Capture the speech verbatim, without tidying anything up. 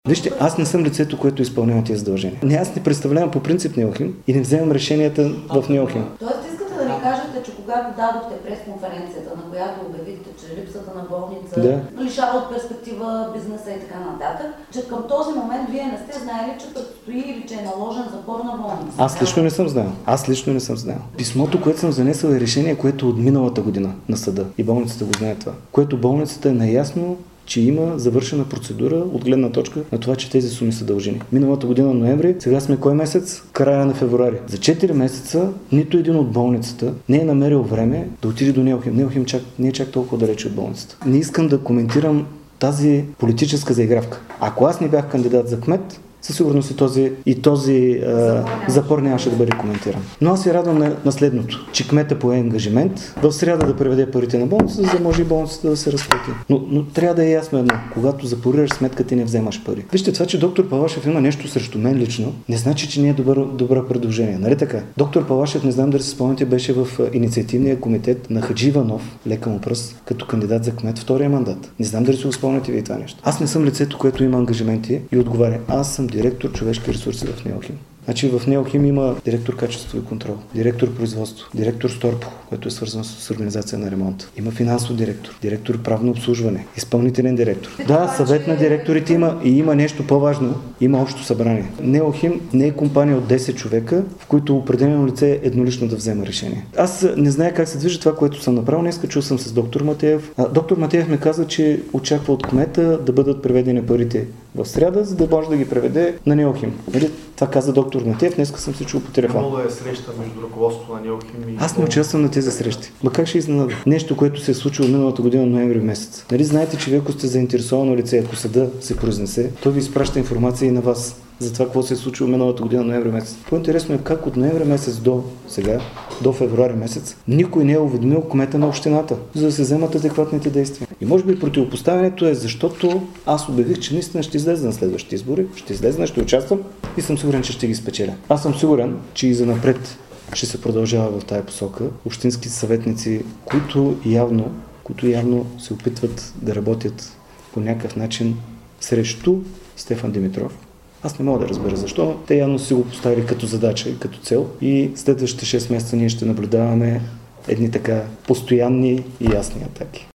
Вижте, аз не съм лицето, което изпълнява тези задължения. Не, аз не представлявам по принцип Неохим и не вземам решенията в Неохим. Тоест искате да ни кажете, че когато дадохте пресконференцията, на която обявихте, че липсата на болница да. лишава от перспектива бизнеса и така нататък, че към този момент вие не сте знаели, че предстои или че е наложен запор на болница. Аз лично не съм знаел. Аз лично не съм знаел. Писмото, което съм занесъл, е решение, което е от миналата година на съда. И болницата го знае това. Което болницата е наясно, че има завършена процедура от гледна точка на това, че тези суми са дължини. Миналата година ноември, сега сме кой месец? Края на февруари. За четири месеца нито един от болницата не е намерил време да отиде до Неохим. Неохим чак, не е чак толкова далече от болницата. Не искам да коментирам тази политическа заигравка. Ако аз не бях кандидат за кмет, със сигурност и този, и този а, запор нямаше да бъде коментиран. Но аз се радвам на, на следното, че кмета пое ангажимент в сряда да преведе парите на болницата, за да може и болницата да се разплати. Но, но трябва да е ясно едно, когато запорираш сметка, ти не вземаш пари. Вижте, това, че доктор Палашев има нещо срещу мен лично, не значи, че не е добър, добро предложение. Нали така? Доктор Палашев, не знам дали се спомняте, беше в инициативния комитет на Хаджи Иванов, лека му пръст, като кандидат за кмет втория мандат. Не знам дали се го спомняте вие това нещо. Аз не съм лицето, което има ангажименти и отговаря. Аз съм директор човешки ресурси в Неохим. Значи в Неохим има директор качество и контрол, директор производство, директор Сторпо, който е свързан с организация на ремонт. Има финансов директор, директор правно обслужване, изпълнителен директор. Да, съвет на директорите има и има нещо по-важно, има общо събрание. Неохим не е компания от десет човека, в които определено лице еднолично да взема решение. Аз не зная как се движи това, което съм направил. Днес чул съм с доктор Матеев. А, доктор Матеев ми каза, че очаква от кмета да бъдат преведени парите в сряда, за да може да ги преведе на Неохим. Нали? Това каза доктор Матеев, днеска съм се чул по телефон. Много е среща между ръководството на Неохим и... Аз не участвам на тези срещи. Ма как ще изненада? Нещо, което се е случило миналата година, ноември месец. Нали знаете, че вие, ако сте заинтересовано лице, ако съда се произнесе, той ви изпраща информация и на вас за това, какво се е случило миналата година, ноември месец. По-интересно е как от ноември месец до сега, до февруари месец, никой не е уведомил кмета на общината, за да се вземат адекватните действия. И може би противопоставянето е, защото аз обявих, че наистина ще излезе на следващите избори, ще излезе, ще участвам и съм сигурен, че ще ги спечеля. Аз съм сигурен, че и занапред ще се продължава в тая посока. Общински съветници, които явно, които явно се опитват да работят по някакъв начин срещу Стефан Димитров. Аз не мога да разбера защо. Те явно си го поставили като задача и като цел. И следващите шест месеца ние ще наблюдаваме едни така постоянни и ясни атаки.